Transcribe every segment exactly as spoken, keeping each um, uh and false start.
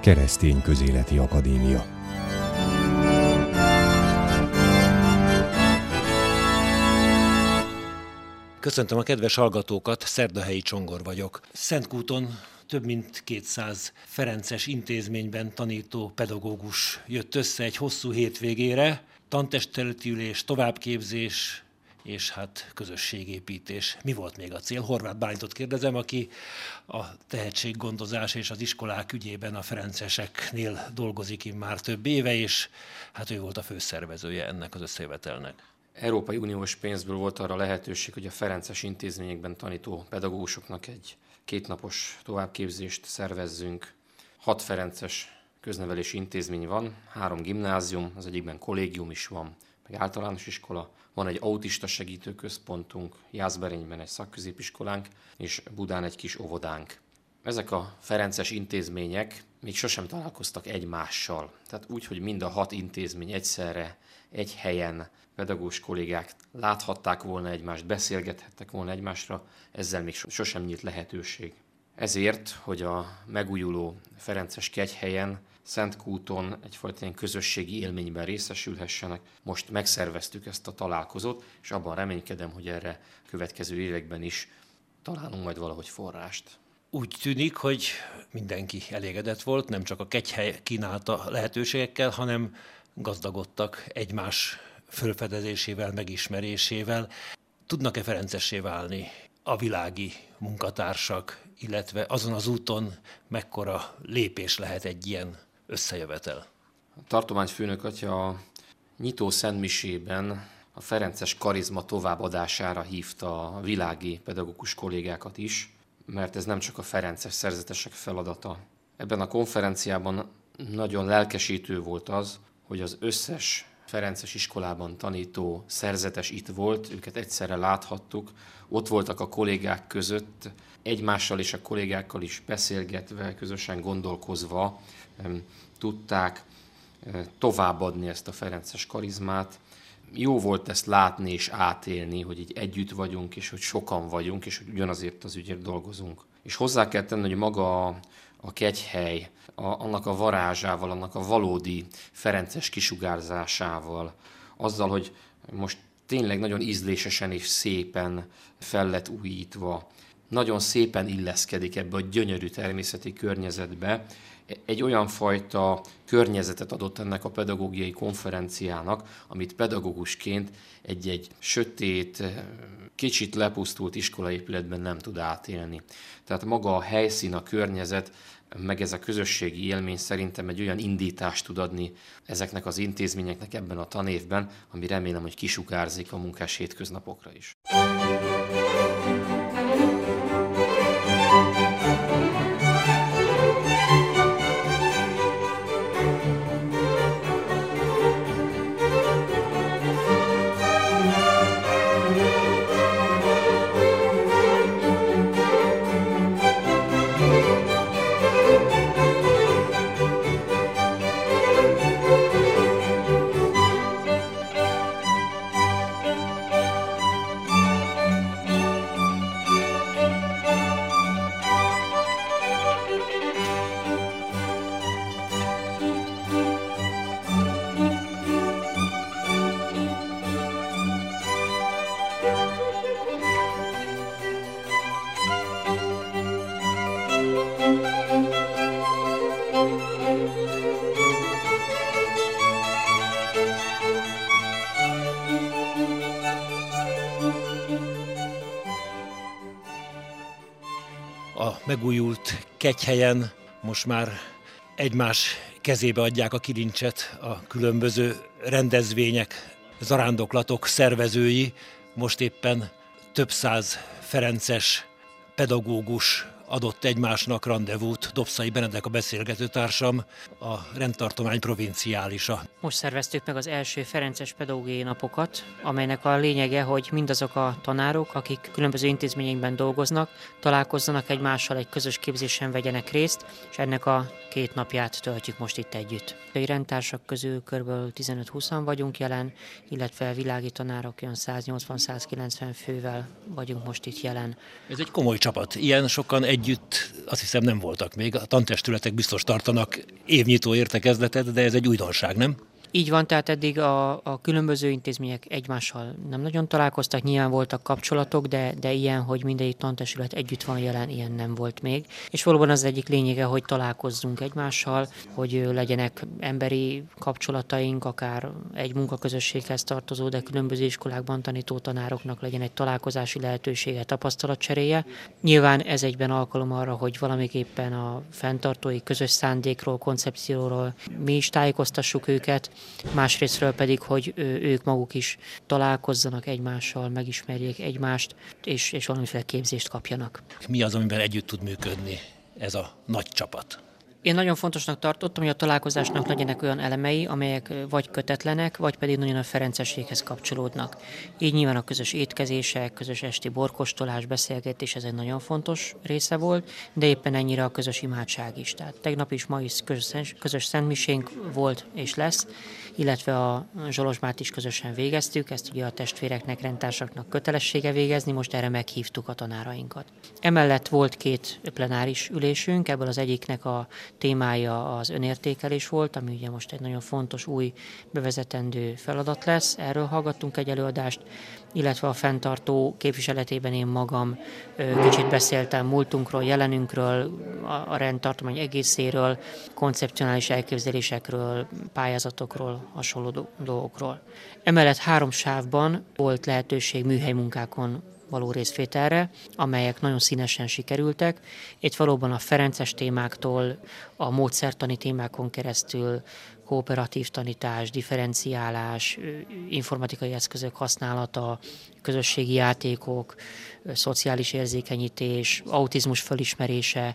Keresztény Közéleti Akadémia. Köszöntöm a kedves hallgatókat, Szerdahelyi Csongor vagyok. Szentkúton több mint kétszáz ferences intézményben tanító pedagógus jött össze egy hosszú hétvégére. Tantestületi ülés, továbbképzés és hát közösségépítés. Mi volt még a cél? Horváth Bálintot kérdezem, aki a tehetséggondozás és az iskolák ügyében a ferenceseknél dolgozik immár több éve, és hát ő volt a főszervezője ennek az összejövetelnek. Európai Uniós pénzből volt arra lehetőség, hogy a ferences intézményekben tanító pedagógusoknak egy kétnapos továbbképzést szervezzünk. Hat ferences köznevelési intézmény van, három gimnázium, az egyikben kollégium is van, meg általános iskola. Van egy autista segítőközpontunk, Jászberényben egy szakközépiskolánk, és Budán egy kis óvodánk. Ezek a ferences intézmények még sosem találkoztak egymással. Tehát úgy, hogy mind a hat intézmény egyszerre, egy helyen pedagógus kollégák láthatták volna egymást, beszélgethettek volna egymásra, ezzel még sosem nyílt lehetőség. Ezért, hogy a megújuló ferences kegyhelyen, Szentkúton egyfajta ilyen közösségi élményben részesülhessenek, most megszerveztük ezt a találkozót, és abban reménykedem, hogy erre következő években is találunk majd valahogy forrást. Úgy tűnik, hogy mindenki elégedett volt, nem csak a kegyhely kínálta lehetőségekkel, hanem gazdagodtak egymás fölfedezésével, megismerésével. Tudnak-e ferencessé válni a világi munkatársak, illetve azon az úton mekkora lépés lehet egy ilyen összejövetel? A tartományfőnök atya a nyitó szentmisében a ferences karizma továbbadására hívta a világi pedagógus kollégákat is, mert ez nem csak a ferences szerzetesek feladata. Ebben a konferenciában nagyon lelkesítő volt az, hogy az összes ferences iskolában tanító szerzetes itt volt, őket egyszerre láthattuk, ott voltak a kollégák között, egymással és a kollégákkal is beszélgetve, közösen gondolkozva tudták továbbadni ezt a ferences karizmát. Jó volt ezt látni és átélni, hogy így együtt vagyunk, és hogy sokan vagyunk, és hogy ugyanazért az ügyért dolgozunk. És hozzá kell tenni, hogy maga a, a kegyhely, a, annak a varázsával, annak a valódi ferences kisugárzásával, azzal, hogy most tényleg nagyon ízlésesen és szépen fel lett újítva, nagyon szépen illeszkedik ebbe a gyönyörű természeti környezetbe, egy olyan fajta környezetet adott ennek a pedagógiai konferenciának, amit pedagógusként egy-egy sötét, kicsit lepusztult iskolaépületben nem tud átélni. Tehát maga a helyszín, a környezet, meg ez a közösségi élmény szerintem egy olyan indítást tud adni ezeknek az intézményeknek ebben a tanévben, ami remélem, hogy kisugárzik a munkás hétköznapokra is. A megújult kegyhelyen most már egymás kezébe adják a kilincset a különböző rendezvények, zarándoklatok szervezői. Most éppen több száz ferences pedagógus adott egymásnak randevút. Dobszai Benedek a beszélgetőtársam, a rendtartomány provinciálisa. Most szerveztük meg az első ferences pedagógiai napokat, amelynek a lényege, hogy mindazok a tanárok, akik különböző intézményekben dolgoznak, találkozzanak egymással, egy közös képzésen vegyenek részt, és ennek a két napját töltjük most itt együtt. A rendtársak közül kb. tizenöt-húszan vagyunk jelen, illetve világi tanárok olyan száznyolcvan-százkilencven fővel vagyunk most itt jelen. Ez egy komoly csapat. Ilyen sokan egy együtt azt hiszem nem voltak még. A tantestületek biztos tartanak évnyitó értekezletet, de ez egy újdonság, nem? Így van, tehát eddig a, a különböző intézmények egymással nem nagyon találkoztak, nyilván voltak kapcsolatok, de, de ilyen, hogy mindegyik tantestület együtt van jelen, ilyen nem volt még. És valóban az egyik lényege, hogy találkozzunk egymással, hogy legyenek emberi kapcsolataink, akár egy munkaközösséghez tartozó, de különböző iskolákban tanító tanároknak legyen egy találkozási lehetősége, tapasztalatcseréje. Nyilván ez egyben alkalom arra, hogy valamiképpen a fenntartói közös szándékról, koncepcióról mi is tájékoztassuk őket, másrésztről pedig, hogy ők maguk is találkozzanak egymással, megismerjék egymást, és, és valamiféle képzést kapjanak. Mi az, amiben együtt tud működni ez a nagy csapat? Én nagyon fontosnak tartottam, hogy a találkozásnak legyenek olyan elemei, amelyek vagy kötetlenek, vagy pedig nagyon a ferencességhez kapcsolódnak. Így nyilván a közös étkezések, közös esti borkostolás, beszélgetés, ez egy nagyon fontos része volt, de éppen ennyire a közös imádság is. Tehát tegnap is, ma is közös, közös szentmisénk volt és lesz, illetve a zsolozsmát is közösen végeztük, ezt ugye a testvéreknek, rendtársaknak kötelessége végezni, most erre meghívtuk a tanárainkat. Emellett volt két plenáris ülésünk, ebből az egyiknek a témája az önértékelés volt, ami ugye most egy nagyon fontos új bevezetendő feladat lesz. Erről hallgattunk egy előadást, illetve a fenntartó képviseletében én magam kicsit beszéltem múltunkról, jelenünkről, a rendtartomány egészéről, koncepcionális elképzelésekről, pályázatokról, hasonló dolgokról. Emellett három sávban volt lehetőség műhelymunkákon való részvételre, amelyek nagyon színesen sikerültek. Itt valóban a ferences témáktól, a módszertani témákon keresztül kooperatív tanítás, differenciálás, informatikai eszközök használata, közösségi játékok, szociális érzékenyítés, autizmus fölismerése,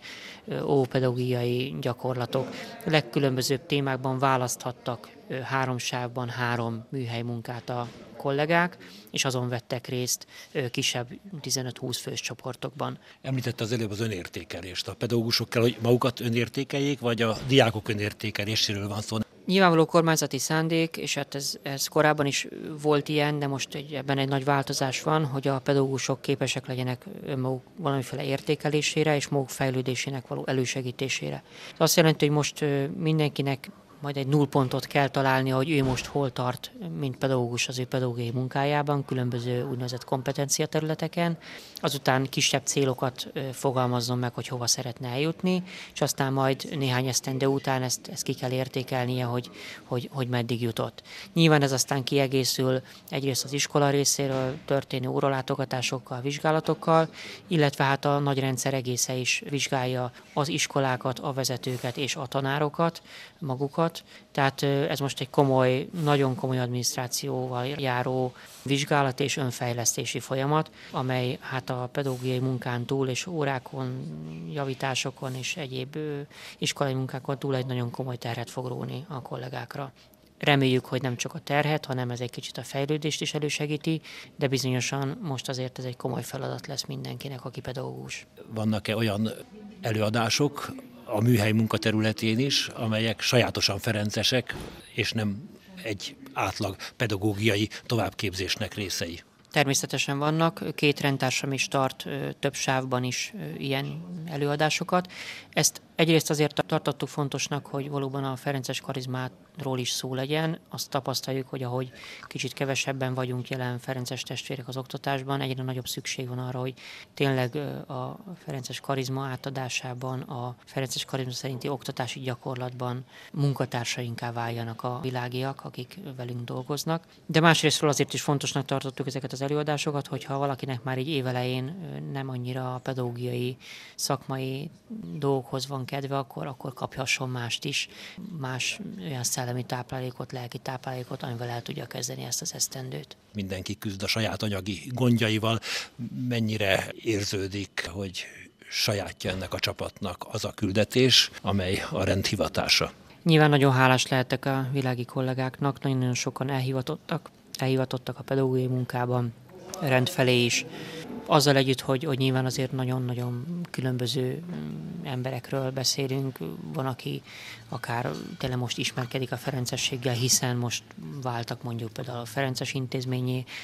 ópedagógiai gyakorlatok. A legkülönbözőbb témákban választhattak három sávban három műhelymunkát a kollégák, és azon vettek részt kisebb tizenöt-húsz fős csoportokban. Említette az előbb az önértékelést. A pedagógusok kell, hogy magukat önértékeljék, vagy a diákok önértékeléséről van szó? Nyilvánvaló kormányzati szándék, és hát ez, ez korábban is volt ilyen, de most egy, ebben egy nagy változás van, hogy a pedagógusok képesek legyenek önmaguk valamiféle értékelésére és maguk fejlődésének való elősegítésére. Ez azt jelenti, hogy most mindenkinek majd egy nullpontot kell találni, hogy ő most hol tart, mint pedagógus az ő pedagógiai munkájában, különböző úgynevezett kompetencia területeken. Azután kisebb célokat fogalmazzon meg, hogy hova szeretne eljutni, és aztán majd néhány esztendő után ezt, ezt ki kell értékelnie, hogy, hogy, hogy meddig jutott. Nyilván ez aztán kiegészül egyrészt az iskola részéről történő óralátogatásokkal, vizsgálatokkal, illetve hát a nagy rendszer egésze is vizsgálja az iskolákat, a vezetőket és a tanárokat, magukat. Tehát ez most egy komoly, nagyon komoly adminisztrációval járó vizsgálat és önfejlesztési folyamat, amely hát a pedagógiai munkán túl és órákon, javításokon és egyéb iskolai munkákon túl egy nagyon komoly terhet fog róni a kollégákra. Reméljük, hogy nem csak a terhet, hanem ez egy kicsit a fejlődést is elősegíti, de bizonyosan most azért ez egy komoly feladat lesz mindenkinek, aki pedagógus. Vannak-e olyan előadások a műhely munkaterületén is, amelyek sajátosan ferencesek, és nem egy átlag pedagógiai továbbképzésnek részei? Természetesen vannak, két rendtársam is tart több sávban is ilyen előadásokat. Ezt egyrészt azért tartottuk fontosnak, hogy valóban a ferences karizmáról is szó legyen. Azt tapasztaljuk, hogy ahogy kicsit kevesebben vagyunk jelen ferences testvérek az oktatásban, egyre nagyobb szükség van arra, hogy tényleg a ferences karizma átadásában, a ferences karizma szerinti oktatási gyakorlatban munkatársainká váljanak a világiak, akik velünk dolgoznak. De másrésztről azért is fontosnak tartottuk ezeket az előadásokat, hogyha valakinek már így évelején nem annyira a pedagógiai, szakmai dolgokhoz van kedve, akkor, akkor kaphasson mást is, más olyan szellemi táplálékot, lelki táplálékot, amivel el tudja kezdeni ezt az esztendőt. Mindenki küzd a saját anyagi gondjaival. Mennyire érződik, hogy sajátja ennek a csapatnak az a küldetés, amely a rendhivatása? Nyilván nagyon hálás lehetek a világi kollégáknak, nagyon sokan elhivatottak, elhivatottak a pedagógiai munkában, rendfelé is. Azzal együtt, hogy, hogy nyilván azért nagyon-nagyon különböző emberekről beszélünk. Van, aki akár tényleg most ismerkedik a ferencességgel, hiszen most váltak mondjuk például a ferences intézményé,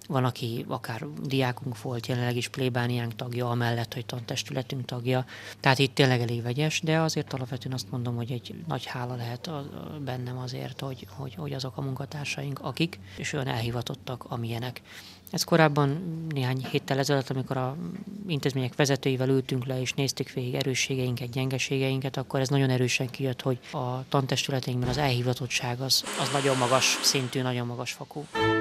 van, aki akár diákunk volt, jelenleg is plébániánk tagja, amellett, hogy tantestületünk tagja. Tehát itt tényleg elég vegyes, de azért alapvetően azt mondom, hogy egy nagy hála lehet a, a bennem azért, hogy, hogy, hogy azok a munkatársaink, akik, és olyan elhivatottak, amilyenek. Ez korábban néhány héttel ezelőtt, amikor a intézmények vezetőivel ültünk le, és néztük végig erősségeinket, gyengeségeinket, akkor ez nagyon erősen kijött, hogy a tantestületeinkben az elhivatottság az, az nagyon magas szintű, nagyon magas fokú.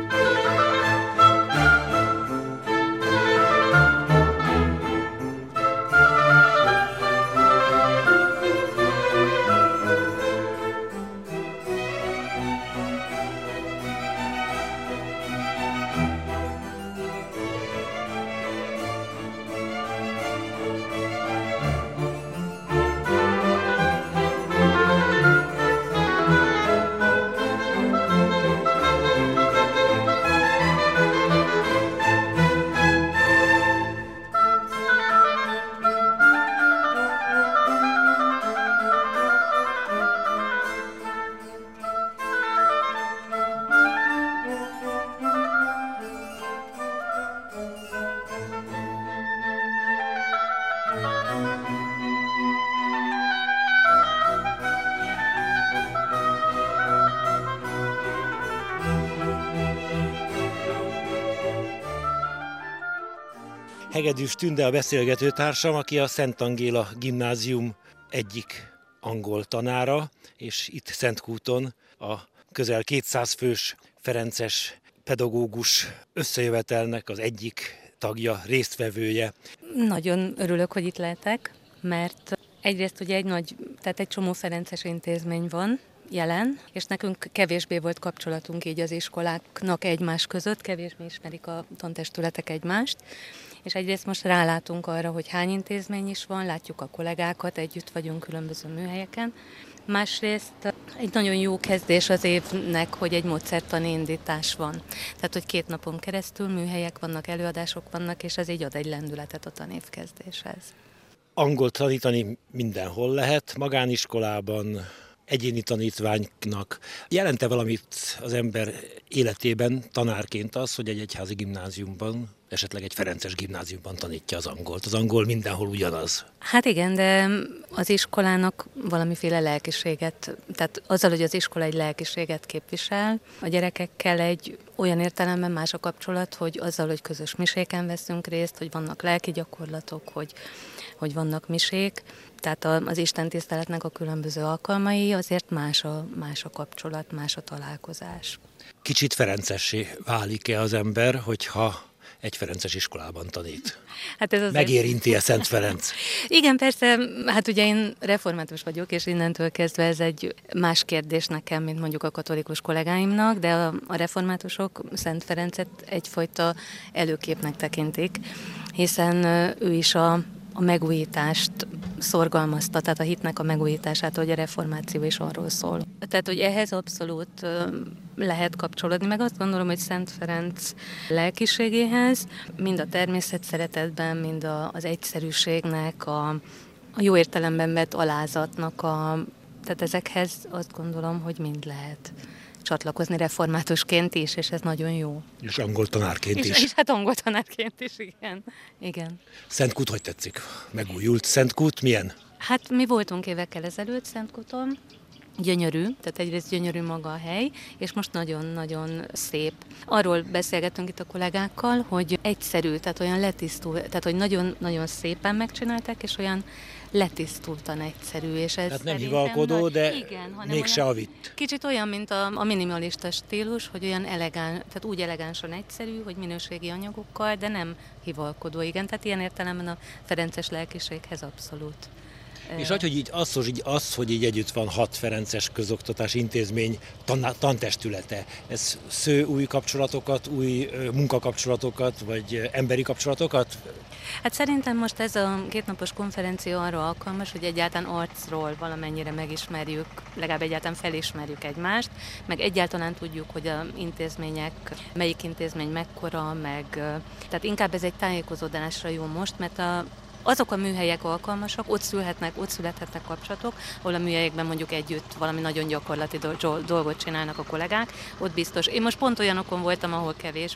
Hegedűs Tünde a beszélgetőtársam, aki a Szent Angéla Gimnázium egyik angol tanára, és itt Szentkúton a közel kétszáz fős ferences pedagógus összejövetelnek az egyik tagja, résztvevője. Nagyon örülök, hogy itt lehetek, mert egyrészt ugye egy nagy, tehát egy csomó ferences intézmény van jelen, és nekünk kevésbé volt kapcsolatunk így az iskoláknak egymás között, kevésbé ismerik a tantestületek egymást, és egyrészt most rálátunk arra, hogy hány intézmény is van, látjuk a kollégákat, együtt vagyunk különböző műhelyeken. Másrészt egy nagyon jó kezdés az évnek, hogy egy módszertani indítás van. Tehát, hogy két napon keresztül műhelyek vannak, előadások vannak, és ez így ad egy lendületet a tanévkezdéshez. Angolt tanítani mindenhol lehet, magániskolában, egyéni tanítványnak. Jelente valamit az ember életében tanárként az, hogy egy egyházi gimnáziumban, esetleg egy ferences gimnáziumban tanítja az angolt. Az angol mindenhol ugyanaz. Hát igen, de az iskolának valamiféle lelkiséget, tehát azzal, hogy az iskola egy lelkiséget képvisel, a gyerekekkel egy olyan értelemben más a kapcsolat, hogy azzal, hogy közös miséken veszünk részt, hogy vannak lelki gyakorlatok, hogy, hogy vannak misék, tehát az Isten tiszteletnek a különböző alkalmai, azért más a, más a kapcsolat, más a találkozás. Kicsit ferencessé válik-e az ember, hogyha egy ferences iskolában tanít? Hát ez megérinti-e Szent Ferenc? Igen, persze, hát ugye én református vagyok, és innentől kezdve ez egy más kérdés nekem, mint mondjuk a katolikus kollégáimnak, de a, a reformátusok Szent Ferencet egyfajta előképnek tekintik, hiszen ő is a, a megújítást szorgalmazta, tehát a hitnek a megújítását, hogy a reformáció is arról szól. Tehát, hogy ehhez abszolút lehet kapcsolódni, meg azt gondolom, hogy Szent Ferenc lelkiségéhez, mind a természet szeretetben, mind a, az egyszerűségnek, a, a jó értelemben vett alázatnak, a, tehát ezekhez azt gondolom, hogy mind lehet csatlakozni reformátusként is, és ez nagyon jó. És angol tanárként és, is. És hát angol tanárként is, igen. igen. Szentkút hogy tetszik? Megújult Szentkút, milyen? Hát mi voltunk évekkel ezelőtt Szentkúton, gyönyörű, tehát egyrészt gyönyörű maga a hely, és most nagyon-nagyon szép. Arról beszélgettünk itt a kollégákkal, hogy egyszerű, tehát olyan letisztult, tehát hogy nagyon-nagyon szépen megcsinálták, és olyan letisztultan egyszerű. És ez tehát nem hivalkodó, nagy, de igen, mégse a vitt. Kicsit olyan, mint a, a minimalista stílus, hogy olyan elegáns, tehát úgy elegánsan egyszerű, hogy minőségi anyagokkal, de nem hivalkodó. Igen, tehát ilyen értelemben a ferences lelkiséghez abszolút. És hogy, hogy így az, hogy így, az, hogy így együtt van hat ferences közoktatási intézmény tan- tantestülete, ez sző új kapcsolatokat, új munkakapcsolatokat, vagy emberi kapcsolatokat? Hát szerintem most ez a kétnapos konferencia arra alkalmas, hogy egyáltalán arcról valamennyire megismerjük, legalább egyáltalán felismerjük egymást, meg egyáltalán tudjuk, hogy az intézmények, melyik intézmény mekkora, meg tehát inkább ez egy tájékozódásra jó most, mert a azok a műhelyek alkalmasak, ott szülhetnek, ott születhetnek kapcsolatok, ahol a műhelyekben mondjuk együtt valami nagyon gyakorlati dolgot csinálnak a kollégák, ott biztos. Én most pont olyanokon voltam, ahol kevésbé,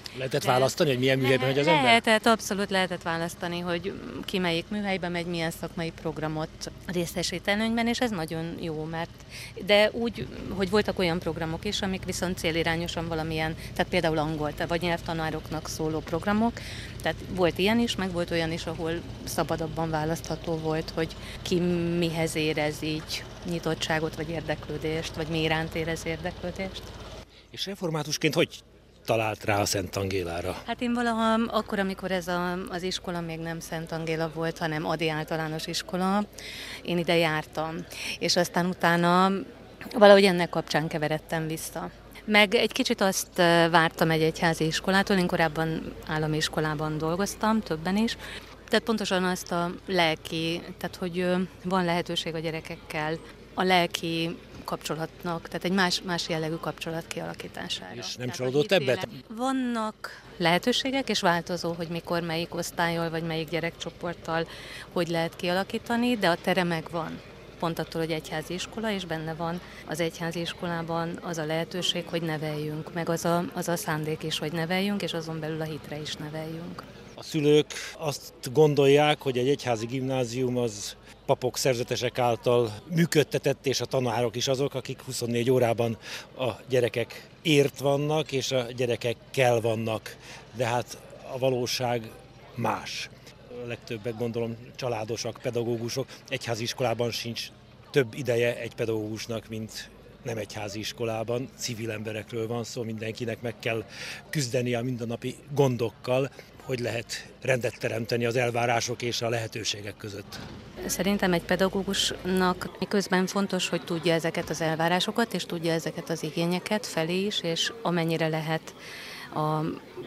Lehetett De választani, hogy milyen műhelyben megy az ember? Lehetett, abszolút lehetett választani, hogy ki melyik műhelyben megy, milyen szakmai programot részesít előnyben, és ez nagyon jó, mert de úgy, hogy voltak olyan programok is, amik viszont célirányosan valamilyen, tehát például angol, vagy nyelvtanároknak szóló programok, tehát volt ilyen is, meg volt olyan is, ahol szabadabban választható volt, hogy ki mihez érez így nyitottságot, vagy érdeklődést, vagy mi iránt érez érdeklődést. És reformátusként hogy talált rá a Szent Angélára? Hát én valaha akkor, amikor ez a, az iskola még nem Szent Angéla volt, hanem Ady általános iskola, én ide jártam. És aztán utána valahogy ennek kapcsán keveredtem vissza. Meg egy kicsit azt vártam egy egyházi iskolától, én korábban állami iskolában dolgoztam, többen is. Tehát pontosan azt a lelki, tehát hogy van lehetőség a gyerekekkel a lelki kapcsolatnak, tehát egy más, más jellegű kapcsolat kialakítására. És nem csalódott ebbe? Vannak lehetőségek, és változó, hogy mikor, melyik osztályol, vagy melyik gyerekcsoporttal hogy lehet kialakítani, de a tere megvan. Pont attól, hogy egyházi iskola, és benne van az egyházi iskolában az a lehetőség, hogy neveljünk, meg az a, az a szándék is, hogy neveljünk, és azon belül a hitre is neveljünk. A szülők azt gondolják, hogy egy egyházi gimnázium az papok, szerzetesek által működtetett, és a tanárok is azok, akik huszonnégy órában a gyerekek ért vannak, és a gyerekekkel vannak. De hát a valóság más. A legtöbbek gondolom családosak, pedagógusok. Egyházi iskolában sincs több ideje egy pedagógusnak, mint nem egyházi iskolában. Civil emberekről van szó, mindenkinek meg kell küzdeni a mindennapi gondokkal, hogy lehet rendet teremteni az elvárások és a lehetőségek között. Szerintem egy pedagógusnak miközben fontos, hogy tudja ezeket az elvárásokat, és tudja ezeket az igényeket felé is, és amennyire lehet a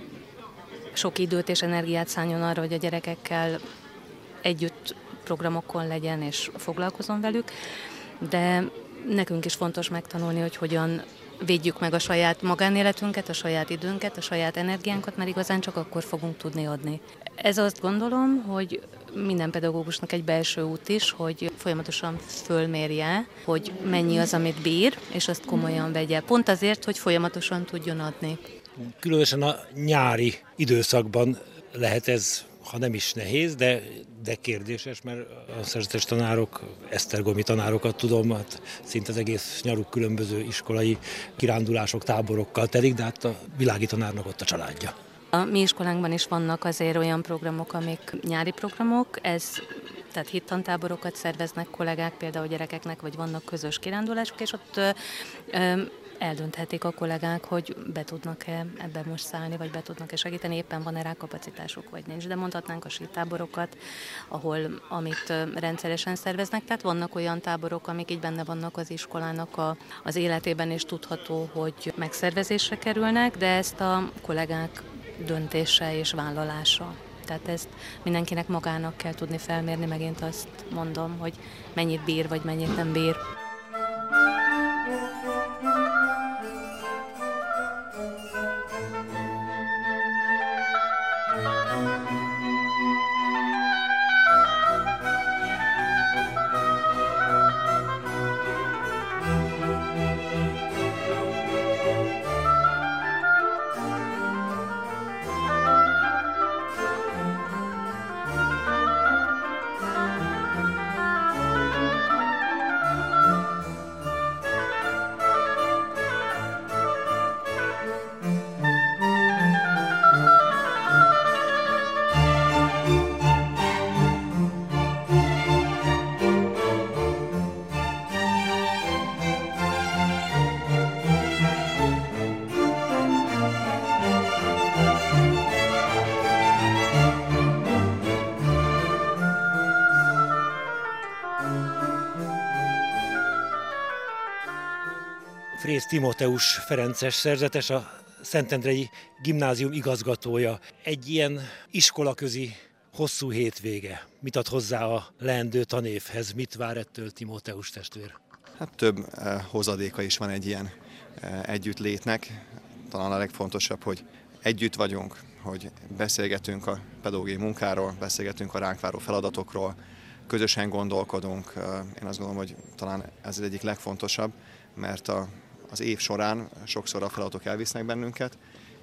sok időt és energiát szálljon arra, hogy a gyerekekkel együtt programokon legyen és foglalkozom velük, de nekünk is fontos megtanulni, hogy hogyan védjük meg a saját magánéletünket, a saját időnket, a saját energiánkat, mert igazán csak akkor fogunk tudni adni. Ez azt gondolom, hogy minden pedagógusnak egy belső út is, hogy folyamatosan fölmérje, hogy mennyi az, amit bír, és azt komolyan vegye. Pont azért, hogy folyamatosan tudjon adni. Különösen a nyári időszakban lehet ez, ha nem is nehéz, de, de kérdéses, mert a szerzetes tanárok, esztergomi tanárokat tudom, hát szinte az egész nyaruk különböző iskolai kirándulások, táborokkal telik, de hát a világi tanárnak ott a családja. A mi iskolánkban is vannak azért olyan programok, amik nyári programok, ez, tehát hittantáborokat szerveznek kollégák, például gyerekeknek, vagy vannak közös kirándulások, és ott ö, ö, eldönthetik a kollégák, hogy be tudnak-e ebben most szállni, vagy be tudnak-e segíteni, éppen van-e rá kapacitásuk, vagy nincs. De mondhatnánk a sítáborokat, ahol, amit rendszeresen szerveznek, tehát vannak olyan táborok, amik így benne vannak az iskolának a, az életében, és tudható, hogy megszervezésre kerülnek, de ezt a kollégák döntése és vállalása. Tehát ezt mindenkinek magának kell tudni felmérni, megint azt mondom, hogy mennyit bír, vagy mennyit nem bír. Frész Timóteus ferences szerzetes, a Szentendrei Gimnázium igazgatója. Egy ilyen iskolaközi hosszú hétvége. Mit ad hozzá a leendő tanévhez? Mit vár ettől Timóteus testvér? Hát több eh, hozadéka is van egy ilyen eh, együttlétnek. Talán a legfontosabb, hogy együtt vagyunk, hogy beszélgetünk a pedagógiai munkáról, beszélgetünk a ránk váró feladatokról, közösen gondolkodunk. Én azt gondolom, hogy talán ez az egyik legfontosabb, mert a, az év során sokszor a feladatok elvisznek bennünket,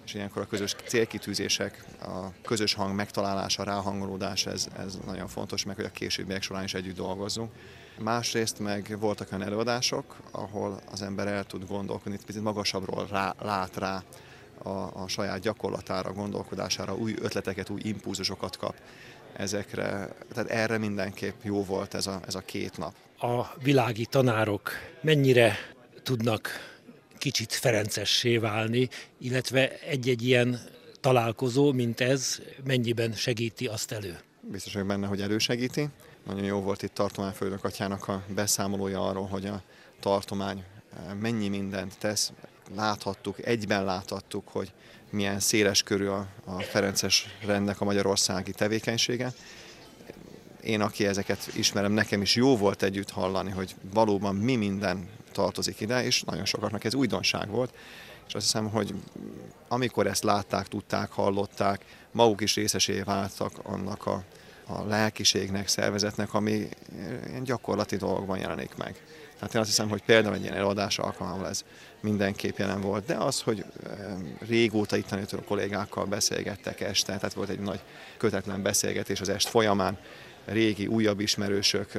és ilyenkor a közös célkitűzések, a közös hang megtalálása, ráhangolódás, ez, ez nagyon fontos, meg hogy a későbbiek során is együtt dolgozzunk. Másrészt meg voltak olyan előadások, ahol az ember el tud gondolkodni, picit magasabbról rá, lát rá a, a saját gyakorlatára, gondolkodására, új ötleteket, új impulzusokat kap ezekre. Tehát erre mindenképp jó volt ez a, ez a két nap. A világi tanárok mennyire tudnak kicsit ferencessé válni, illetve egy-egy ilyen találkozó, mint ez, mennyiben segíti azt elő? Biztos vagyok benne, hogy elősegíti. Nagyon jó volt itt tartományfőnök atyának a beszámolója arról, hogy a tartomány mennyi mindent tesz. Láthattuk, egyben láthattuk, hogy milyen széles körű a, a ferences rendnek a magyarországi tevékenysége. Én, aki ezeket ismerem, nekem is jó volt együtt hallani, hogy valóban mi minden tartozik ide, és nagyon sokaknak ez újdonság volt. És azt hiszem, hogy amikor ezt látták, tudták, hallották, maguk is részesévé váltak annak a, a lelkiségnek, szervezetnek, ami ilyen gyakorlati dolgokban jelenik meg. Tehát én azt hiszem, hogy például egy ilyen előadás alkalmával ez mindenképp jelen volt, de az, hogy régóta itt tanító kollégákkal beszélgettek este, tehát volt egy nagy kötetlen beszélgetés az est folyamán, régi, újabb ismerősök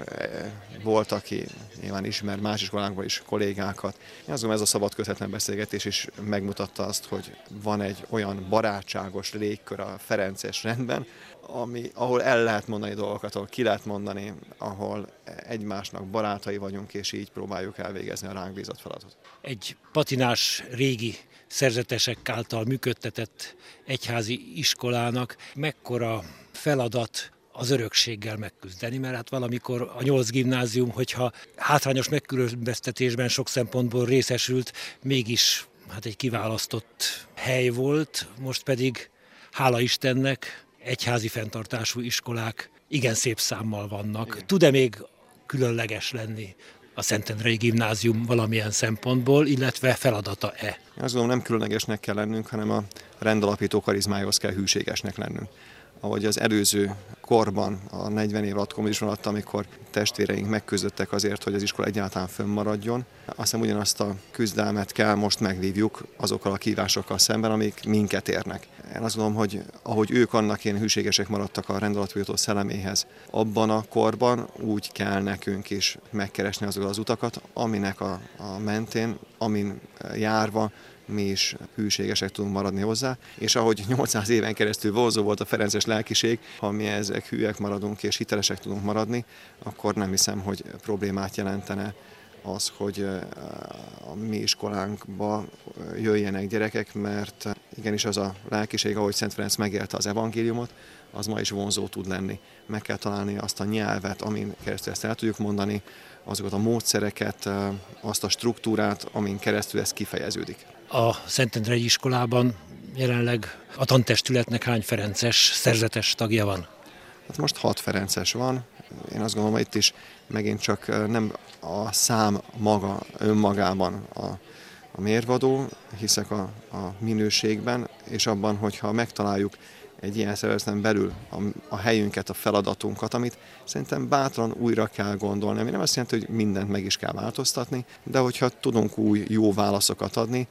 volt, aki nyilván ismer más iskolánkból is kollégákat. Én azt gondolom, ez a szabad kötetlen beszélgetés is megmutatta azt, hogy van egy olyan barátságos légkör a ferences rendben, ami, ahol el lehet mondani dolgokat, ahol ki lehet mondani, ahol egymásnak barátai vagyunk, és így próbáljuk elvégezni a ránk bízott feladatot. Egy patinás régi szerzetesek által működtetett egyházi iskolának mekkora feladat az örökséggel megküzdeni, mert hát valamikor a nyolc gimnázium, hogyha hátrányos megkülönböztetésben sok szempontból részesült, mégis hát egy kiválasztott hely volt, most pedig hála Istennek egyházi fenntartású iskolák igen szép számmal vannak. Tud-e még különleges lenni a Szentendrei Gimnázium valamilyen szempontból, illetve feladata-e? Azt gondolom, nem különlegesnek kell lennünk, hanem a rendalapító karizmájához kell hűségesnek lennünk. Ahogy az előző korban, a negyven év alatt kommunizmus alatt, amikor testvéreink megküzdöttek azért, hogy az iskola egyáltalán fönnmaradjon, azt hiszem ugyanazt a küzdelmet kell most megvívjuk azokkal a kihívásokkal szemben, amik minket érnek. Én azt gondolom, hogy ahogy ők annak én hűségesek maradtak a rendeletújító szelleméhez, abban a korban úgy kell nekünk is megkeresni azokat az utakat, aminek a, a mentén, amin járva, mi is hűségesek tudunk maradni hozzá, és ahogy nyolcszáz éven keresztül vonzó volt a ferences lelkiség, ha mi ezek hűek maradunk és hitelesek tudunk maradni, akkor nem hiszem, hogy problémát jelentene az, hogy a mi iskolánkba jöjjenek gyerekek, mert igenis az a lelkiség, ahogy Szent Ferenc megélte az evangéliumot, az ma is vonzó tud lenni. Meg kell találni azt a nyelvet, amin keresztül ezt el tudjuk mondani, azokat a módszereket, azt a struktúrát, amin keresztül ez kifejeződik. A Szentendrei iskolában jelenleg a tantestületnek hány ferences, szerzetes tagja van? Hát most hat ferences van. Én azt gondolom, hogy itt is megint csak nem a szám maga önmagában a, a mérvadó, hiszek a, a minőségben, és abban, hogyha megtaláljuk egy ilyen szervezeten belül a, a helyünket, a feladatunkat, amit szerintem bátran újra kell gondolni, ami nem azt jelenti, hogy mindent meg is kell változtatni, de hogyha tudunk új, jó válaszokat adni,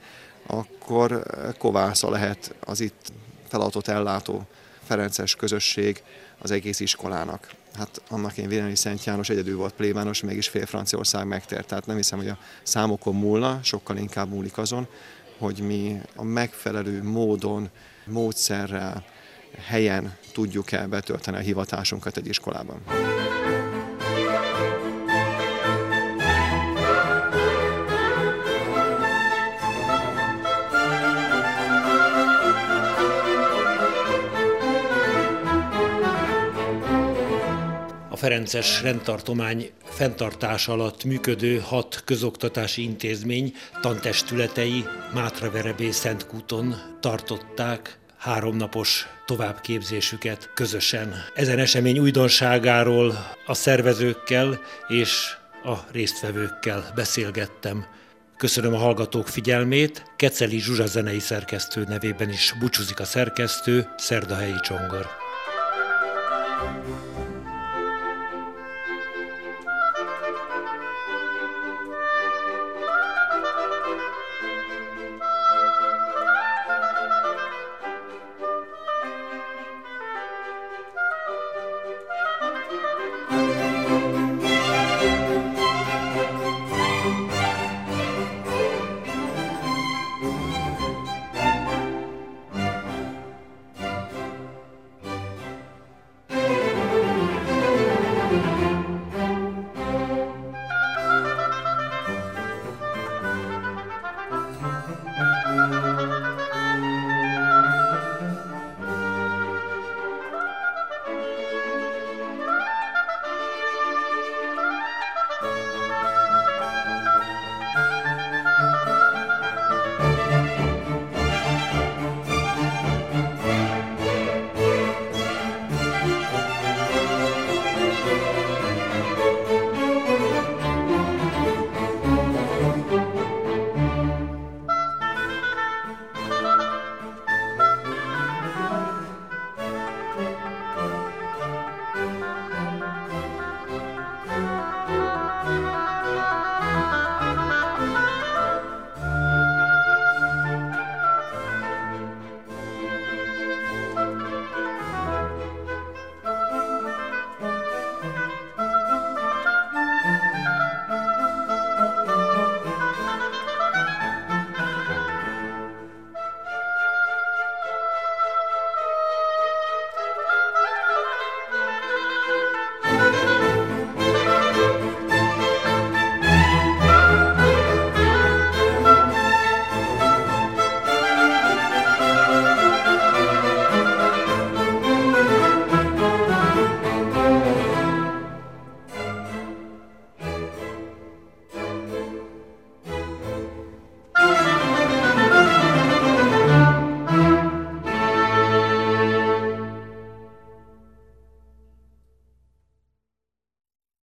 akkor kovásza lehet az itt feladatot ellátó ferences közösség az egész iskolának. Hát annak én véleményem, hogy Szent János egyedül volt plébános, mégis fél Franciaország megtért. Tehát nem hiszem, hogy a számokon múlna, sokkal inkább múlik azon, hogy mi a megfelelő módon, módszerrel, helyen tudjuk el betölteni a hivatásunkat egy iskolában. A ferences rendtartomány fenntartása alatt működő hat közoktatási intézmény tantestületei Mátraverebé Szentkúton tartották háromnapos továbbképzésüket közösen. Ezen esemény újdonságáról a szervezőkkel és a résztvevőkkel beszélgettem. Köszönöm a hallgatók figyelmét, Keceli Zsuzsa zenei szerkesztő nevében is búcsúzik a szerkesztő, Szerdahelyi Csongor.